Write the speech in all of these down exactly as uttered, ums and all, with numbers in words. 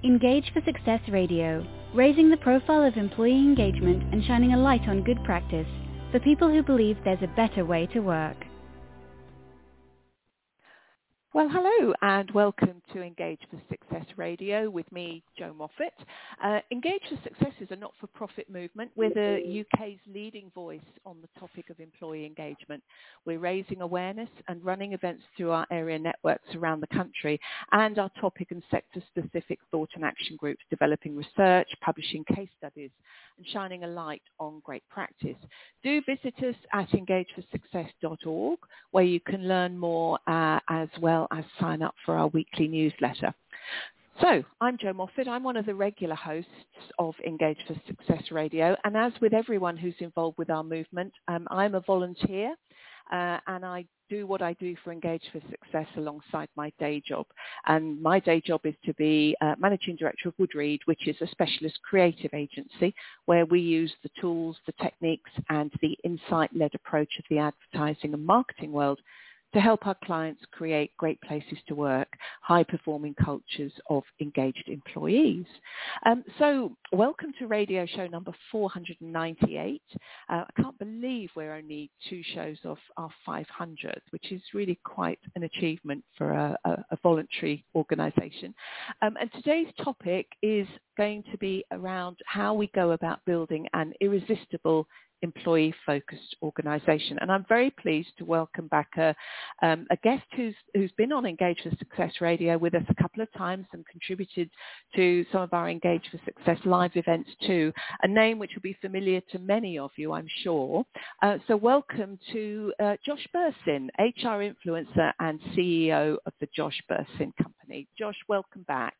Engage for Success Radio, raising the profile of employee engagement and shining a light on good practice for people who believe there's a better way to work. Well, hello and welcome to Engage for Success Radio with me, Jo Moffat. Uh, Engage for Success is a not-for-profit movement. We're the U K's leading voice on the topic of employee engagement. We're raising awareness and running events through our area networks around the country and our topic and sector-specific thought and action groups, developing research, publishing case studies and shining a light on great practice. Do visit us at engage for success dot org where you can learn more uh, as well as sign up for our weekly newsletter. So, I'm Jo Moffat. I'm one of the regular hosts of Engage for Success Radio, and as with everyone who's involved with our movement, um, I'm a volunteer, uh, and I do what I do for Engage for Success alongside my day job. And my day job is to be uh, Managing Director of Woodreed, which is a specialist creative agency where we use the tools, the techniques, and the insight-led approach of the advertising and marketing world to help our clients create great places to work, high-performing cultures of engaged employees. Um, so welcome to radio show number four hundred ninety-eight. Uh, I can't believe we're only two shows off our five hundredth, which is really quite an achievement for a, a, a voluntary organisation. Um, and today's topic is going to be around how we go about building an irresistible employee-focused organisation. And I'm very pleased to welcome back a, um, a guest who's, who's been on Engage for Success Radio with us a couple of times and contributed to some of our Engage for Success live events too, a name which will be familiar to many of you, I'm sure. Uh, so welcome to uh, Josh Bersin, H R influencer and C E O of the Josh Bersin Company. Josh, welcome back.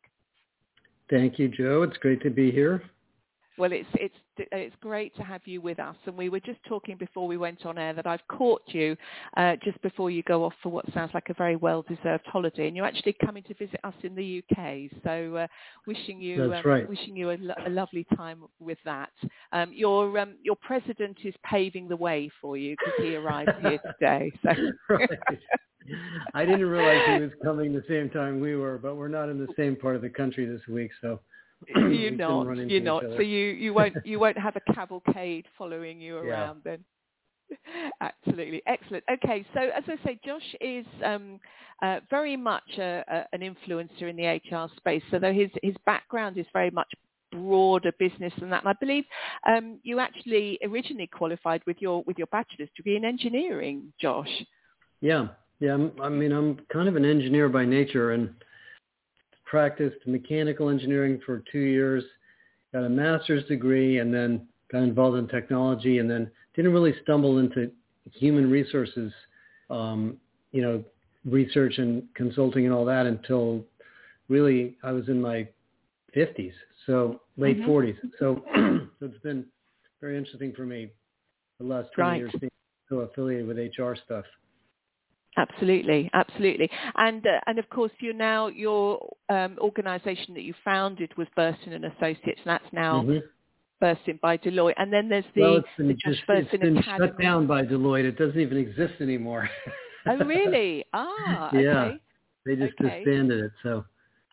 Thank you, Jo. It's great to be here. Well, it's it's it's great to have you with us, and we were just talking before we went on air that I've caught you uh, just before you go off for what sounds like a very well-deserved holiday, and you're actually coming to visit us in the U K. So, uh, wishing you That's um, right. wishing you a, lo- a lovely time with that. Um, your um, your president is paving the way for you because he arrived here today. So. Right. I didn't realize he was coming the same time we were, but we're not in the same part of the country this week, so. You're not. You're not. So you, you won't you won't have a cavalcade following you around yeah. then. Absolutely. Excellent. Okay. So as I say, Josh is um, uh, very much a, a, an influencer in the H R space. So though his his background is very much broader business than that, and I believe um, you actually originally qualified with your with your bachelor's degree in engineering, Josh. Yeah. Yeah. I'm, I mean, I'm kind of an engineer by nature, and practiced mechanical engineering for two years, got a master's degree, and then got involved in technology, and then didn't really stumble into human resources, um, you know, research and consulting and all that until really I was in my fifties, so late mm-hmm. forties. So, so it's been very interesting for me the last twenty right. years being so affiliated with H R stuff. Absolutely, absolutely, and uh, and of course you now your um, organisation that you founded was Bersin and Associates, and that's now mm-hmm. Bersin by Deloitte, and then there's the, well, it's been, the just, Bersin it's been Academy. shut down by Deloitte. It doesn't even exist anymore. Oh really? Ah, okay. Yeah, they just okay. disbanded it. So.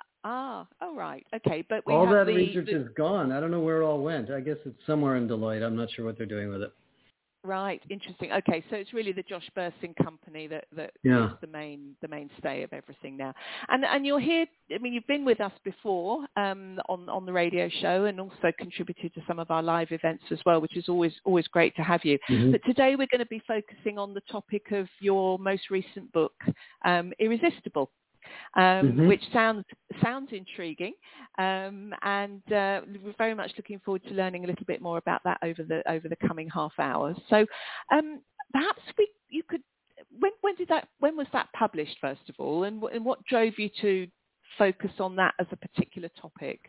Ah, all right, okay, but we all have that the, research the... is gone. I don't know where it all went. I guess it's somewhere in Deloitte. I'm not sure what they're doing with it. Right, interesting. Okay, so it's really the Josh Bersin Company that, that yeah. is the main the mainstay of everything now. And and you're here. I mean, you've been with us before um, on on the radio show, and also contributed to some of our live events as well, which is always always great to have you. Mm-hmm. But today we're going to be focusing on the topic of your most recent book, um, Irresistible. Um, mm-hmm. Which sounds sounds intriguing, um, and uh, we're very much looking forward to learning a little bit more about that over the over the coming half hours. So, um, perhaps we you could when when did that when was that published first of all, and, and what drove you to focus on that as a particular topic?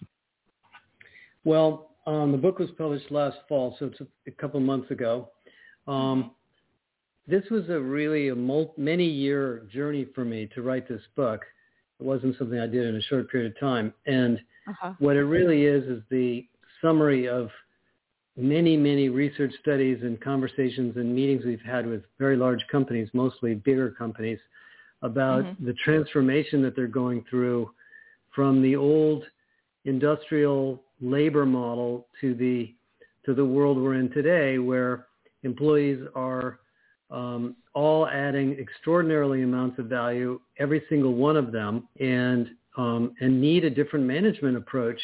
Well, um, the book was published last fall, so it's a, a couple of months ago. Um, mm-hmm. This was a really a multi, many-year journey for me to write this book. It wasn't something I did in a short period of time. And uh-huh. what it really is is the summary of many, many research studies and conversations and meetings we've had with very large companies, mostly bigger companies, about mm-hmm. the transformation that they're going through from the old industrial labor model to the to the world we're in today, where employees are um, all adding extraordinarily amounts of value, every single one of them, and um, and need a different management approach.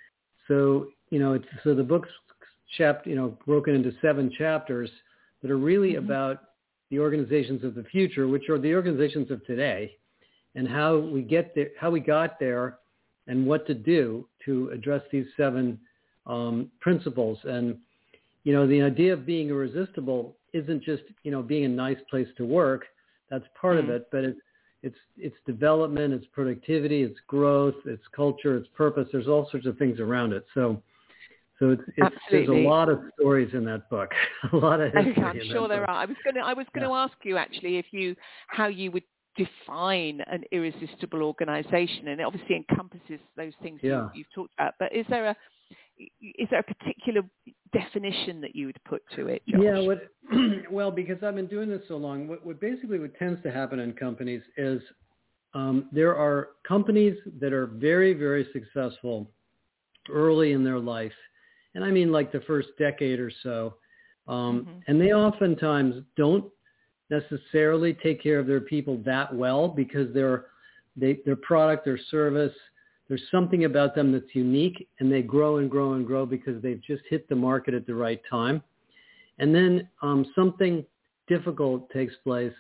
So you know, it's, so the book's chap you know broken into seven chapters that are really mm-hmm. about the organizations of the future, which are the organizations of today, and how we get there, how we got there, and what to do to address these seven um, principles. And you know, the idea of being irresistible isn't just, you know, being a nice place to work. That's part mm. of it, but it's it's it's development, it's productivity, it's growth, it's culture, it's purpose. There's all sorts of things around it. So so it's, it's there's a lot of stories in that book, a lot of history. Okay, I'm in sure that there book. are. I was going to I was going to yeah. ask you actually if you how you would define an irresistible organization, and it obviously encompasses those things yeah. you, you've talked about. But is there a is there a particular definition that you would put to it, Josh? Yeah, what, well, because I've been doing this so long, what, what basically what tends to happen in companies is um, there are companies that are very, very successful early in their life. And I mean like the first decade or so. Um, mm-hmm. And they oftentimes don't necessarily take care of their people that well because their, they, their product, their service, there's something about them that's unique, and they grow and grow and grow because they've just hit the market at the right time. And then um, something difficult takes place.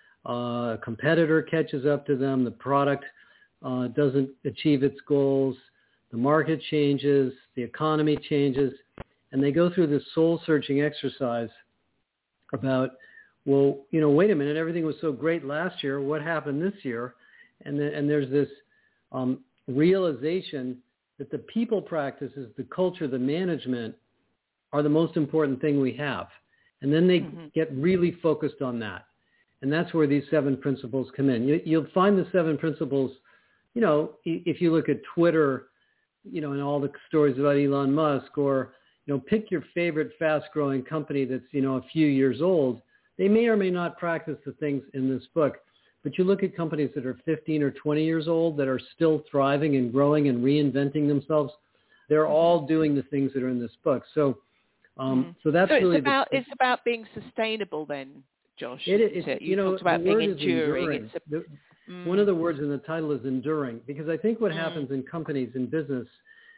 Uh, a competitor catches up to them. The product uh, doesn't achieve its goals. The market changes. The economy changes. And they go through this soul-searching exercise about, well, you know, wait a minute, everything was so great last year. What happened this year? And then, and there's this um, realization that the people practices, the culture, the management are the most important thing we have. And then they mm-hmm. get really focused on that. And that's where these seven principles come in. You, you'll find the seven principles, you know, if you look at Twitter, you know, and all the stories about Elon Musk, or, you know, pick your favorite fast-growing company that's, you know, a few years old. They may or may not practice the things in this book. But you look at companies that are fifteen or twenty years old that are still thriving and growing and reinventing themselves. They're mm-hmm. all doing the things that are in this book. So, um, mm-hmm. so that's so it's really about the, it's about being sustainable, then, Josh. It, isn't it, it? You, you know, talked about the word being is enduring. enduring. It's a, the, mm. One of the words in the title is enduring, because I think what mm. happens in companies in business,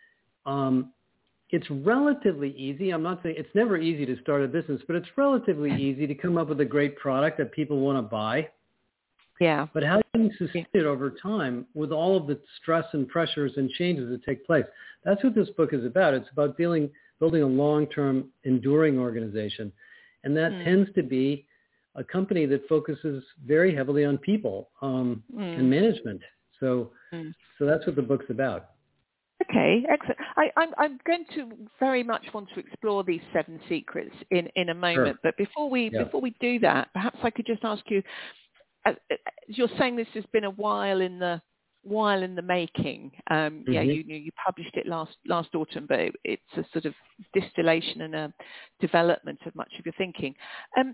um, it's relatively easy. I'm not saying it's never easy to start a business, but it's relatively easy to come up with a great product that people want to buy. Yeah. But how do you sustain it over time with all of the stress and pressures and changes that take place? That's what this book is about. It's about dealing, building a long-term, enduring organization. And that mm. tends to be a company that focuses very heavily on people um, mm. and management. So, mm. so that's what the book's about. Okay, excellent. I, I'm, I'm going to very much want to explore these seven secrets in, in a moment. Sure. But before we yeah. before we do that, perhaps I could just ask you. As you're saying, this has been a while in the while in the making. Um, mm-hmm. Yeah, you, you published it last last autumn, but it, it's a sort of distillation and a development of much of your thinking. Um,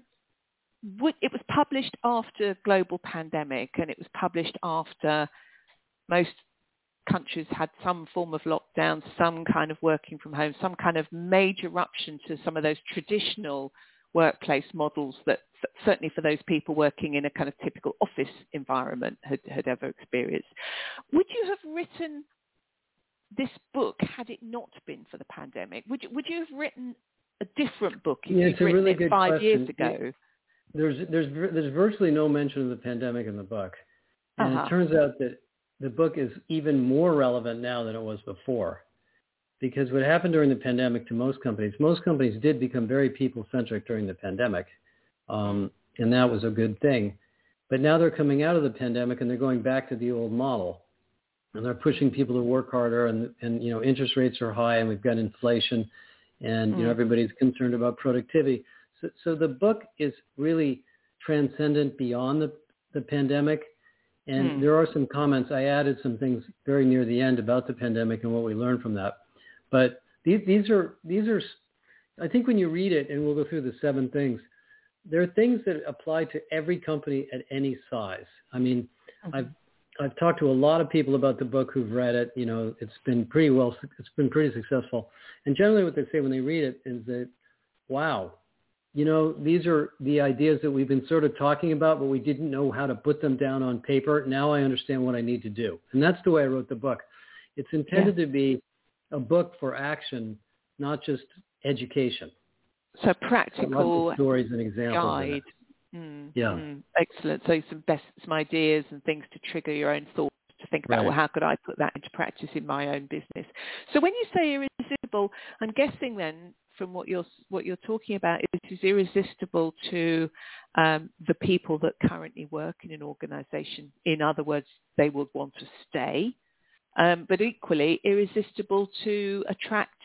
it was published after global pandemic, and it was published after most countries had some form of lockdown, some kind of working from home, some kind of major eruption to some of those traditional workplace models that certainly for those people working in a kind of typical office environment had, had ever experienced. Would you have written this book had it not been for the pandemic? Would you, would you have written a different book if yeah, you'd written really it five question. years ago? There's, there's, there's virtually no mention of the pandemic in the book. And uh-huh. it turns out that the book is even more relevant now than it was before. Because what happened during the pandemic to most companies, most companies did become very people-centric during the pandemic, um, and that was a good thing. But now they're coming out of the pandemic and they're going back to the old model, and they're pushing people to work harder, and, and you know, interest rates are high, and we've got inflation, and mm. you know, everybody's concerned about productivity. So, so the book is really transcendent beyond the, the pandemic. And mm. there are some comments. I added some things very near the end about the pandemic and what we learned from that. But these, these are, these are, I think when you read it, and we'll go through the seven things, there are things that apply to every company at any size. I mean, mm-hmm. I've, I've talked to a lot of people about the book who've read it. You know, it's been pretty well, it's been pretty successful. And generally what they say when they read it is that, wow, you know, these are the ideas that we've been sort of talking about, but we didn't know how to put them down on paper. Now I understand what I need to do. And that's the way I wrote the book. It's intended yeah. to be a book for action, not just education. So practical stories and examples. Guide. Mm, yeah. Mm, excellent. So some best some ideas and things to trigger your own thoughts to think about, right. well, how could I put that into practice in my own business? So when you say irresistible, I'm guessing then from what you're what you're talking about, it is irresistible to um, the people that currently work in an organisation. In other words, they would want to stay, um, but equally irresistible to attract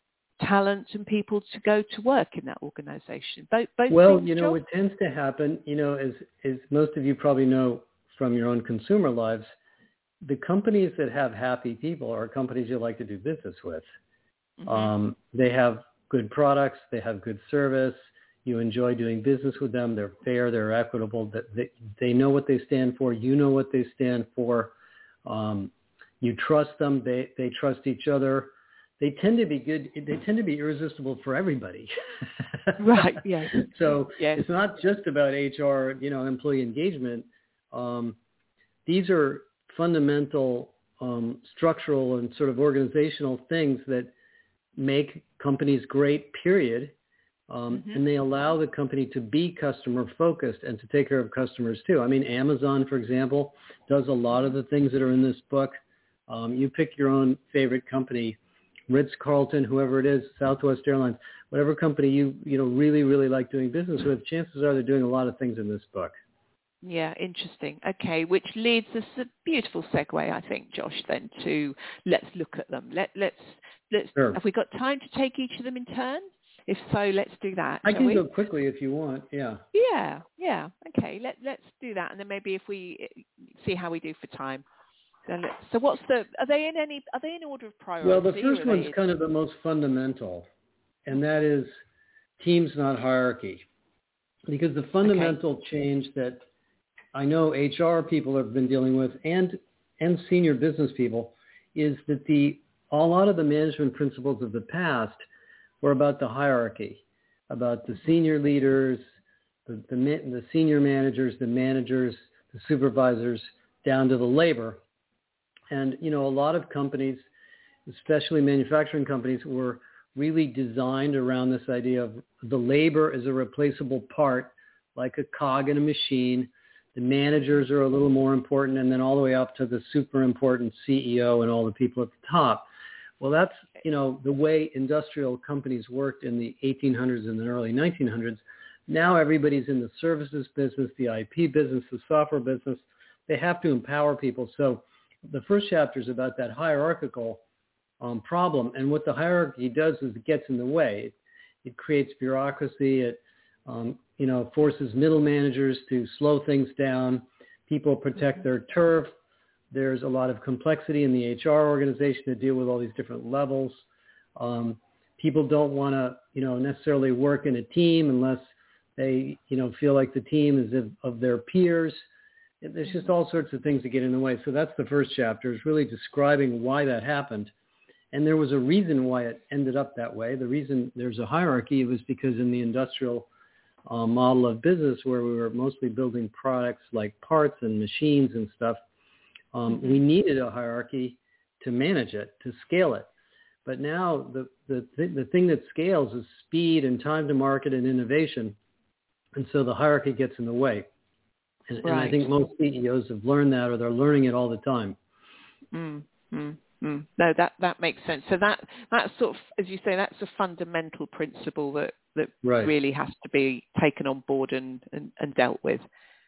talent and people to go to work in that organisation. Both, both well, things, you know, Joel? what tends to happen, you know, as, as most of you probably know from your own consumer lives, the companies that have happy people are companies you like to do business with. Mm-hmm. Um, they have good products, they have good service, you enjoy doing business with them, they're fair, they're equitable, they, they know what they stand for, you know what they stand for, um, you trust them, they, they trust each other. They tend to be good. They tend to be irresistible for everybody. Right. Yes. So yes. It's not just about H R, you know, employee engagement. Um, these are fundamental um, structural and sort of organizational things that make companies great, period. Um, mm-hmm. And they allow the company to be customer focused and to take care of customers too. I mean, Amazon, for example, does a lot of the things that are in this book. Um, you pick your own favorite company. Ritz-Carlton, whoever it is, Southwest Airlines, whatever company you, you know, really, really like doing business with, chances are they're doing a lot of things in this book. Yeah, interesting. Okay, which leads us a beautiful segue, I think, Josh, then to let's look at them. Let, let's, let's, sure. Have we got time to take each of them in turn? If so, let's do that. I can we? go quickly if you want, yeah. Yeah, yeah. Okay, let, let's do that. And then maybe if we see how we do for time. So, so what's the, are they in any, are they in order of priority? Well, the first one's in... kind of the most fundamental, and that is teams, not hierarchy. Because the fundamental okay. change that I know H R people have been dealing with and, and senior business people is that the, a lot of the management principles of the past were about the hierarchy, about the senior leaders, the, the, the senior managers, the managers, the supervisors, down to the labor. And, you know, a lot of companies, especially manufacturing companies, were really designed around this idea of the labor as a replaceable part, like a cog in a machine. The managers are a little more important, and then all the way up to the super important C E O and all the people at the top. Well, that's, you know, the way industrial companies worked in the eighteen hundreds and the early nineteen hundreds. Now everybody's in the services business, the I P business, the software business. They have to empower people. So the first chapter is about that hierarchical um, problem. And what the hierarchy does is it gets in the way. It, it creates bureaucracy. It, um, you know, forces middle managers to slow things down. People protect their turf. There's a lot of complexity in the H R organization to deal with all these different levels. Um, people don't want to, you know, necessarily work in a team unless they, you know, feel like the team is of, of their peers. There's just all sorts of things that get in the way. So that's the first chapter, is really describing why that happened. And there was a reason why it ended up that way. The reason there's a hierarchy was because in the industrial uh, model of business, where we were mostly building products like parts and machines and stuff, um, mm-hmm. we needed a hierarchy to manage it, to scale it. But now the, the, th- the thing that scales is speed and time to market and innovation. And so the hierarchy gets in the way. And, right. and I think most C E Os have learned that, or they're learning it all the time. Mm, mm, mm. No, that, that makes sense. So that that's sort of, as you say, that's a fundamental principle that, that right. really has to be taken on board and, and, and dealt with.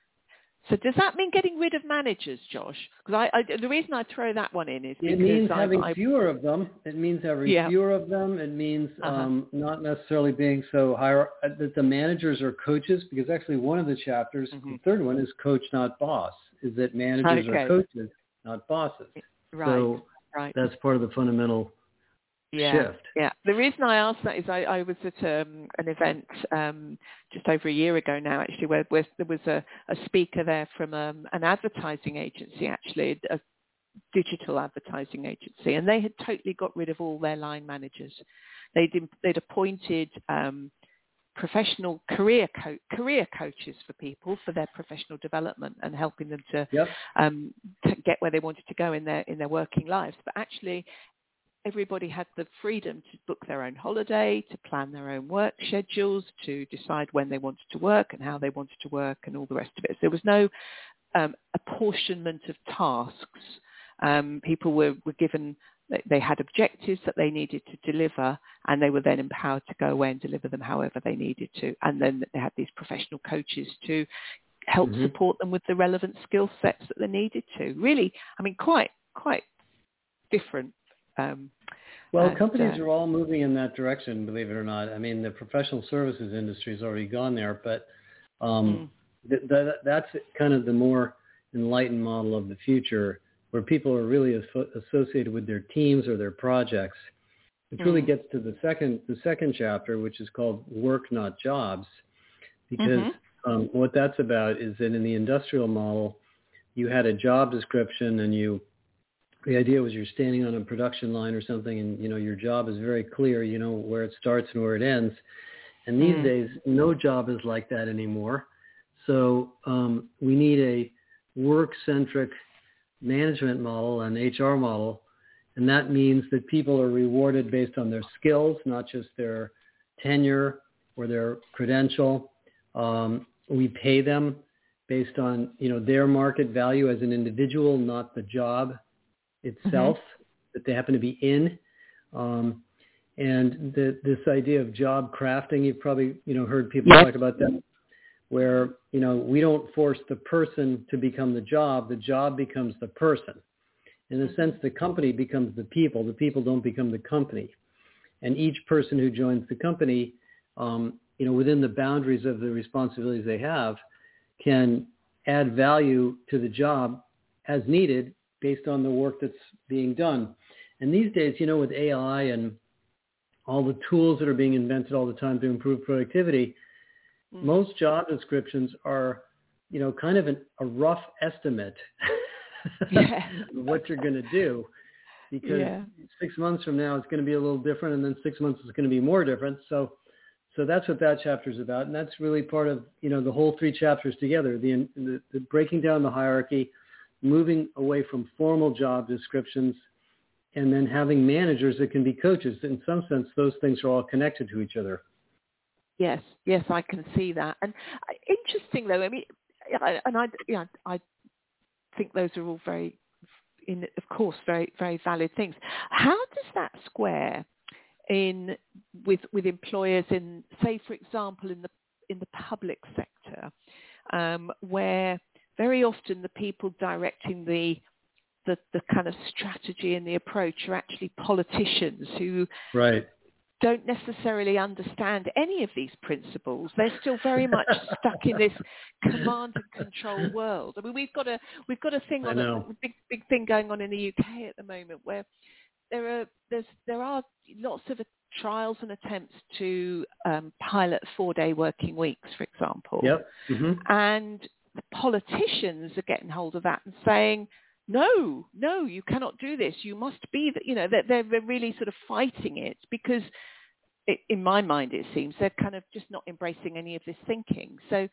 So does that mean getting rid of managers, Josh? Because I, I, the reason I throw that one in is because it means I, having I, fewer of them. It means having yeah. fewer of them. It means uh-huh. um, not necessarily being so high, that the managers are coaches, because actually one of the chapters, mm-hmm. the third one, is coach, not boss, is that managers okay. are coaches, not bosses. Right. So right. that's part of the fundamental yeah, shift. Yeah. The reason I asked that is I, I was at um, an event um, just over a year ago now, actually, where, where there was a, a speaker there from um, an advertising agency, actually, a digital advertising agency, and they had totally got rid of all their line managers. They'd, they'd appointed um, professional career co- career coaches for people for their professional development and helping them to, Yep. um, to get where they wanted to go in their in their working lives. But actually, everybody had the freedom to book their own holiday, to plan their own work schedules, to decide when they wanted to work and how they wanted to work and all the rest of it. So there was no um, apportionment of tasks. Um, people were, were given, they had objectives that they needed to deliver, and they were then empowered to go away and deliver them however they needed to. And then they had these professional coaches to help mm-hmm. support them with the relevant skill sets that they needed to. Really, I mean, quite, quite different. Um, well, and, companies uh, are all moving in that direction, believe it or not. I mean, the professional services industry has already gone there, but um, mm. th- th- that's kind of the more enlightened model of the future, where people are really as- associated with their teams or their projects. It really mm. gets to the second the second chapter, which is called Work, Not Jobs, because mm-hmm. um, what that's about is that in the industrial model, you had a job description, and you the idea was you're standing on a production line or something, and you know your job is very clear. You know where it starts and where it ends. And these mm. days, no job is like that anymore. So um, we need a work-centric management model and H R model, and that means that people are rewarded based on their skills, not just their tenure or their credential. Um, we pay them based on you know their market value as an individual, not the job itself mm-hmm. that they happen to be in. Um, and the, this idea of job crafting, you've probably you know heard people yes. talk about that, where, you know, we don't force the person to become the job. The job becomes the person. In a sense, the company becomes the people. The people don't become the company. And each person who joins the company, um, you know, within the boundaries of the responsibilities they have, can add value to the job as needed based on the work that's being done. And these days, you know, with A I and all the tools that are being invented all the time to improve productivity, most job descriptions are, you know, kind of an, a rough estimate yeah. of what you're going to do, because yeah. six months from now it's going to be a little different, and then six months is going to be more different. So, so that's what that chapter is about, and that's really part of, you know, the whole three chapters together: the, the, the breaking down the hierarchy, moving away from formal job descriptions, and then having managers that can be coaches. In some sense, those things are all connected to each other. Yes, yes, I can see that. And interesting, though. I mean, I, and I, yeah, I think those are all very, in, of course, very, very valid things. How does that square in with with employers in, say, for example, in the in the public sector, um, where very often the people directing the the the kind of strategy and the approach are actually politicians who right. don't necessarily understand any of these principles. They're still very much stuck in this command and control world. I mean, we've got a we've got a thing on a, a big big thing going on in the U K at the moment, where there are there's there are lots of trials and attempts to um, pilot four-day working weeks, for example. Yep. Mm-hmm. And the politicians are getting hold of that and saying, no, no, you cannot do this. You must be, the, you know, they're, they're really sort of fighting it because, it, in my mind, it seems they're kind of just not embracing any of this thinking. So,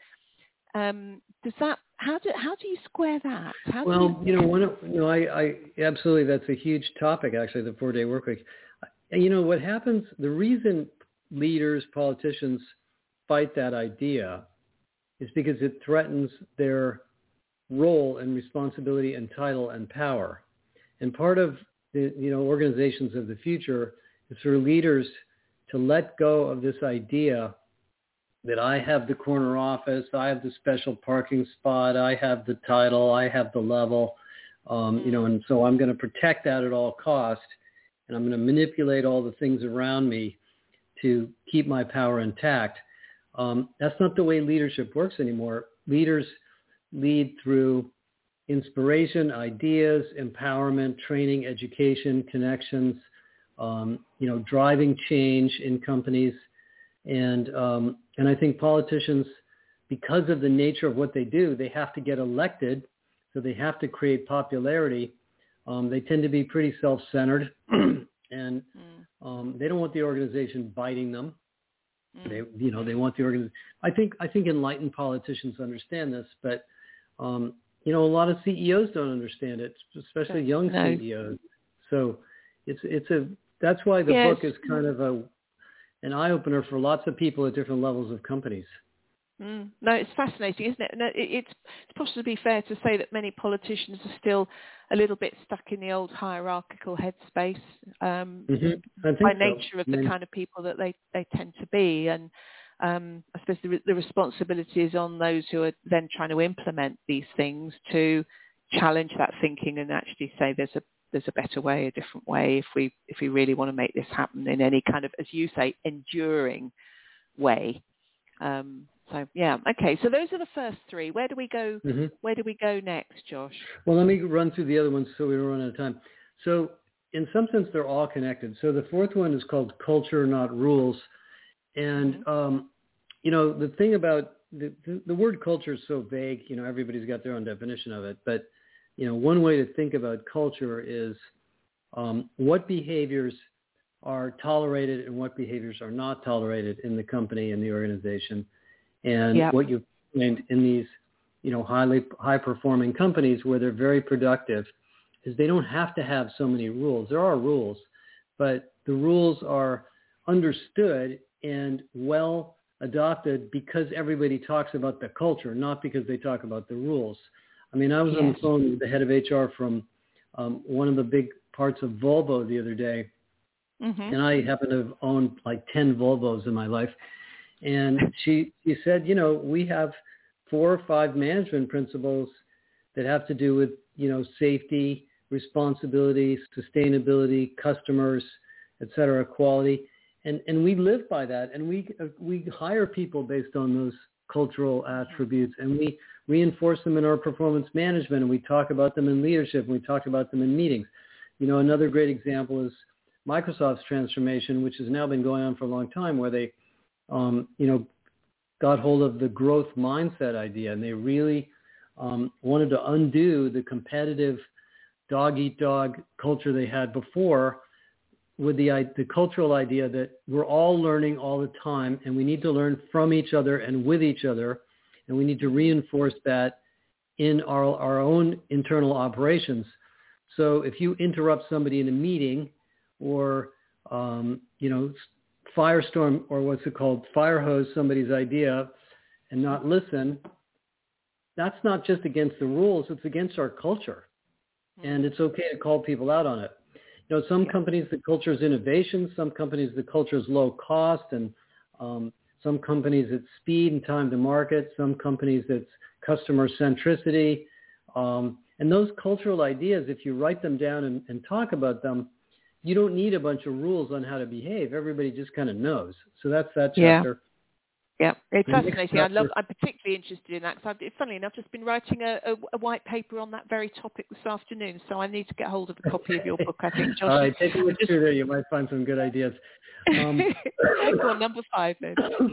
um, does that? How do how do you square that? How well, you, you know, one of, you know, I, I absolutely, that's a huge topic, actually, the four-day work week. You know, what happens? The reason leaders, politicians fight that idea is because it threatens their role and responsibility and title and power. And part of the, you know, organizations of the future is for leaders to let go of this idea that I have the corner office, I have the special parking spot, I have the title, I have the level, um, you know, and so I'm going to protect that at all costs, and I'm going to manipulate all the things around me to keep my power intact. Um, that's not the way leadership works anymore. Leaders lead through inspiration, ideas, empowerment, training, education, connections, um, you know, driving change in companies. And um, and I think politicians, because of the nature of what they do, they have to get elected, so they have to create popularity. Um, they tend to be pretty self-centered, and mm. um, they don't want the organization biting them. Mm. They, you know, they want the organization. I think I think enlightened politicians understand this, but um, you know, a lot of C E Os don't understand it, especially young no. C E Os. So it's it's a that's why the yes. book is kind of a an eye-opener for lots of people at different levels of companies. Mm. No, it's fascinating, isn't it? No, it it's, it's possibly fair to say that many politicians are still a little bit stuck in the old hierarchical headspace um, mm-hmm. by so. nature of the I mean, kind of people that they, they tend to be. And um, I suppose the, the responsibility is on those who are then trying to implement these things to challenge that thinking and actually say there's a there's a better way, a different way, if we if we really want to make this happen in any kind of, as you say, enduring way. Um, so yeah, okay. So those are the first three. Where do we go? Mm-hmm. Where do we go next, Josh? Well, let me run through the other ones so we don't run out of time. So in some sense, they're all connected. So the fourth one is called Culture, Not Rules. And mm-hmm. um, you know, the thing about the, the the word culture is so vague. You know, everybody's got their own definition of it, but you know, one way to think about culture is um, what behaviors are tolerated and what behaviors are not tolerated in the company and the organization. And yep. what you find in these, you know, highly high-performing companies where they're very productive is they don't have to have so many rules. There are rules, but the rules are understood and well adopted because everybody talks about the culture, not because they talk about the rules. I mean, I was yes. on the phone with the head of H R from um, one of the big parts of Volvo the other day, mm-hmm. and I happen to have owned like ten Volvos in my life. And she, she said, you know, we have four or five management principles that have to do with, you know, safety, responsibility, sustainability, customers, et cetera, quality. And, and we live by that. And we, uh, we hire people based on those cultural attributes, and we reinforce them in our performance management, and we talk about them in leadership, and we talk about them in meetings. You know, another great example is Microsoft's transformation, which has now been going on for a long time, where they, um, you know, got hold of the growth mindset idea, and they really um, wanted to undo the competitive dog-eat-dog culture they had before with the, the cultural idea that we're all learning all the time, and we need to learn from each other and with each other, and we need to reinforce that in our, our own internal operations. So if you interrupt somebody in a meeting or, um, you know, firestorm, or what's it called, fire hose somebody's idea and not listen, that's not just against the rules, it's against our culture. And it's okay to call people out on it. You know, some companies, the culture is innovation. Some companies, the culture is low cost. And um, some companies, it's speed and time to market. Some companies, it's customer centricity. Um, and those cultural ideas, if you write them down and, and talk about them, you don't need a bunch of rules on how to behave. Everybody just kind of knows. So that's that chapter. Yeah. Yeah, it's fascinating. I love. I'm particularly interested in that because I've, funnily enough, just been writing a, a, a white paper on that very topic this afternoon. So I need to get hold of a copy of your book, I think, Josh. All right, take a look through there. You might find some good ideas. Um, Go on, number five then.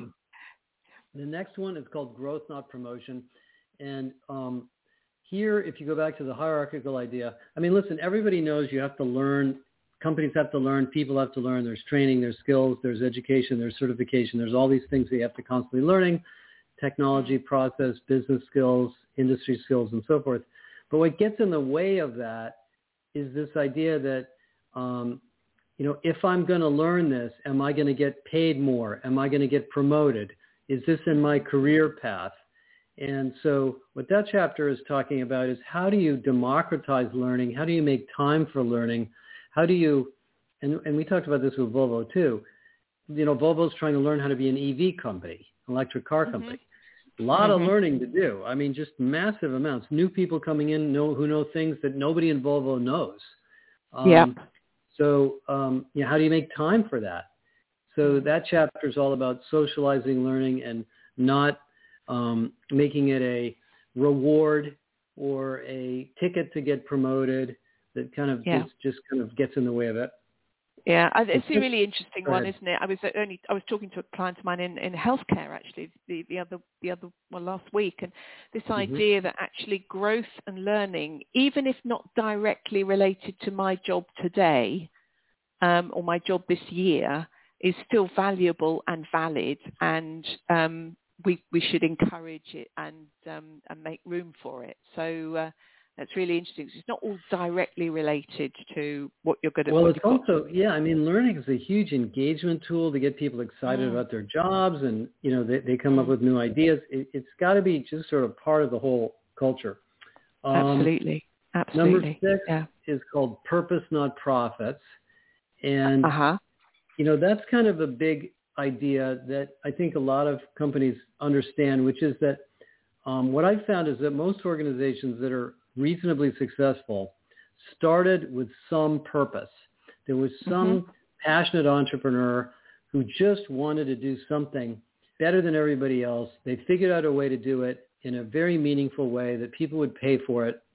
The next one is called Growth, Not Promotion. And um, here, if you go back to the hierarchical idea, I mean, listen, everybody knows you have to learn. Companies have to learn, people have to learn, there's training, there's skills, there's education, there's certification, there's all these things that you have to constantly learning, technology, process, business skills, industry skills, and so forth. But what gets in the way of that is this idea that, um, you know, if I'm going to learn this, am I going to get paid more? Am I going to get promoted? Is this in my career path? And so what that chapter is talking about is how do you democratize learning? How do you make time for learning? How do you, and, and we talked about this with Volvo too, you know, Volvo's trying to learn how to be an E V company, electric car company. Mm-hmm. A lot mm-hmm. of learning to do. I mean, just massive amounts. New people coming in know, who know things that nobody in Volvo knows. Um, yeah. So, um, you know, how do you make time for that? So that chapter is all about socializing learning and not um, making it a reward or a ticket to get promoted. That kind of yeah. just, just kind of gets in the way of it. Yeah, I- it's It's a just, really interesting go one, ahead. isn't it? I was only I was talking to a client of mine in, in healthcare actually the, the other the other well last week, and this hmm idea that actually growth and learning, even if not directly related to my job today um, or my job this year, is still valuable and valid, and um, we we should encourage it and um, and make room for it. So. Uh, That's really interesting. It's not all directly related to what you're good at. Well, What it's you've got. also, yeah, I mean, learning is a huge engagement tool to get people excited Mm, about their jobs, and, you know, they, they come up mm, with new ideas. It, it's got to be just sort of part of the whole culture. Um, absolutely. number Absolutely. six Yeah. is called Purpose, Not Profits. And, Uh huh. you know, that's kind of a big idea that I think a lot of companies understand, which is that um, what I've found is that most organizations that are reasonably successful started with some purpose. There was some Mhm. passionate entrepreneur who just wanted to do something better than everybody else. They figured out a way to do it in a very meaningful way that people would pay for it.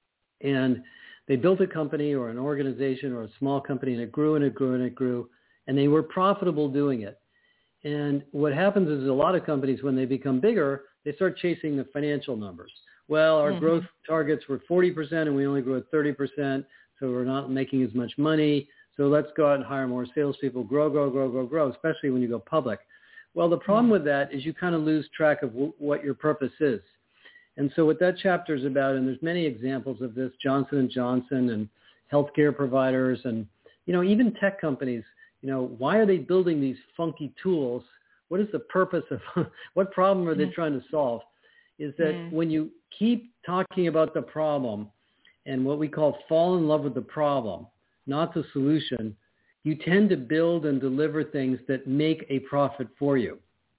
And they built a company or an organization or a small company, and it grew and it grew and it grew, and they were profitable doing it. And what happens is a lot of companies, when they become bigger, they start chasing the financial numbers. Well, our growth Mhm. targets were forty percent and we only grew at thirty percent, so we're not making as much money. So let's go out and hire more salespeople, grow, grow, grow, grow, grow, especially when you go public. Well, the problem Mm. with that is you kind of lose track of w- what your purpose is. And so what that chapter is about, and there's many examples of this, Johnson and Johnson and healthcare providers and, you know, even tech companies, you know, why are they building these funky tools? What is the purpose of, what problem are they Mm. trying to solve? Is that Mm. when you keep talking about the problem and what we call fall in love with the problem, not the solution, you tend to build and deliver things that make a profit for you.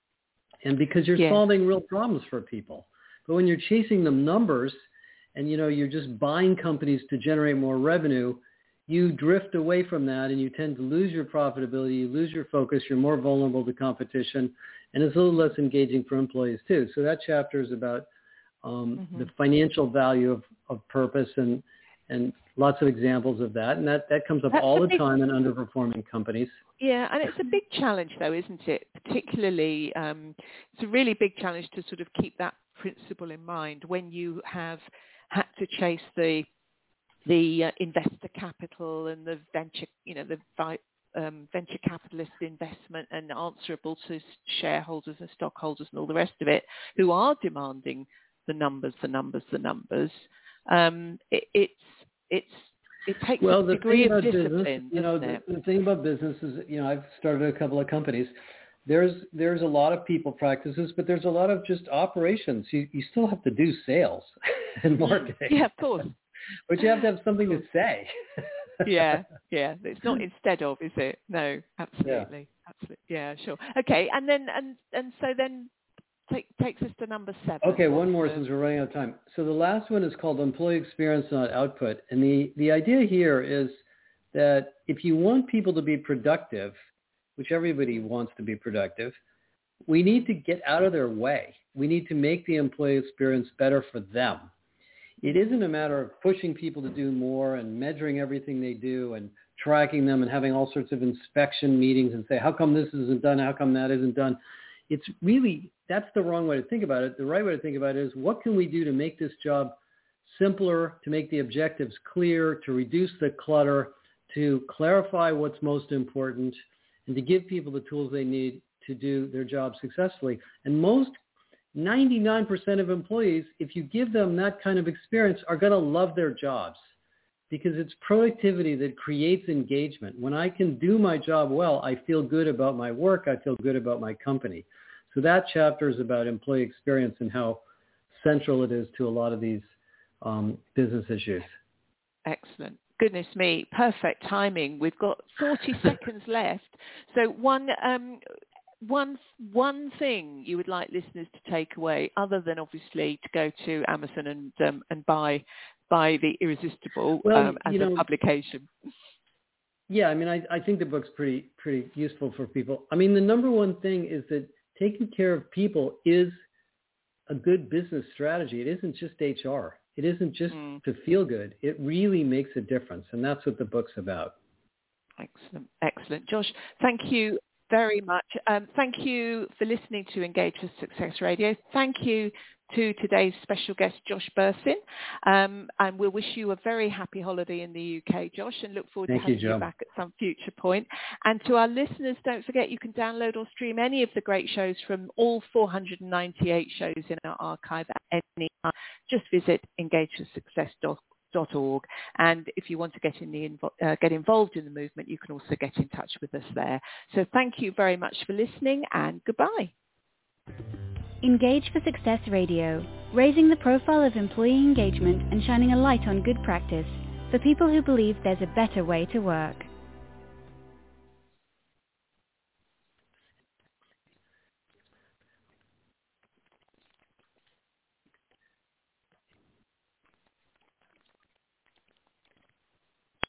And because you're Yeah. solving real problems for people. But when you're chasing the numbers and, you know, you're just buying companies to generate more revenue, you drift away from that and you tend to lose your profitability, you lose your focus, you're more vulnerable to competition, and it's a little less engaging for employees too. So that chapter is about um, Mhm. the financial value of, of purpose and, and lots of examples of that. And that, that comes up That's all a the big. time in underperforming companies. Yeah, and it's a big challenge, though, isn't it? Particularly, um, it's a really big challenge to sort of keep that principle in mind when you have had to chase the the uh, investor capital and the venture, you know, the vi- um, venture capitalist investment, and answerable to shareholders and stockholders and all the rest of it, who are demanding the numbers, the numbers, the numbers. Um, it, it's it's it takes Well, a the degree thing of about business, discipline, you know, doesn't the, it? the thing about business is, you know, I've started a couple of companies. There's there's a lot of people practices, but there's a lot of just operations. You you still have to do sales and Mm. marketing, Yeah, of course. but you have to have something Of to course. say. Yeah, yeah. It's not instead of, is it? No, Yeah. absolutely, absolutely. Yeah, sure. Okay, and then and and so then take, takes us to number seven. Okay, What's one more the? since we're running out of time. So the last one is called employee experience, not output. And the, the idea here is that if you want people to be productive, which everybody wants to be productive, we need to get out of their way. We need to make the employee experience better for them. It isn't a matter of pushing people to do more and measuring everything they do and tracking them and having all sorts of inspection meetings and say, how come this isn't done? How come that isn't done? It's really, that's the wrong way to think about it. The right way to think about it is, what can we do to make this job simpler, to make the objectives clear, to reduce the clutter, to clarify what's most important, and to give people the tools they need to do their job successfully. And most ninety-nine percent of employees, if you give them that kind of experience, are going to love their jobs, because it's productivity that creates engagement. When I can do my job well, I feel good about my work. I feel good about my company. So that chapter is about employee experience and how central it is to a lot of these um, business issues. Excellent. Goodness me, perfect timing. We've got forty seconds left. So one um, one one thing you would like listeners to take away, other than obviously to go to Amazon and um, and buy buy The Irresistible Well, um, as you know, a publication. Yeah, I mean, I, I think the book's pretty pretty useful for people. I mean, the number one thing is that taking care of people is a good business strategy. It isn't just H R. It isn't just Mm. to feel good. It really makes a difference, and that's what the book's about. Excellent, excellent. Josh, thank you very much. Um, thank you for listening to Engage for Success Radio. Thank you to today's special guest, Josh Bersin. Um, and we'll wish you a very happy holiday in the U K, Josh, and look forward Thank to having you, you, Jo. back at some future point. And to our listeners, don't forget you can download or stream any of the great shows from all four hundred ninety-eight shows in our archive at any time. Just visit engage for success dot org. And if you want to get in the invo- uh, get involved in the movement, you can also get in touch with us there. So thank you very much for listening, and goodbye. Engage for Success Radio, raising the profile of employee engagement and shining a light on good practice for people who believe there's a better way to work.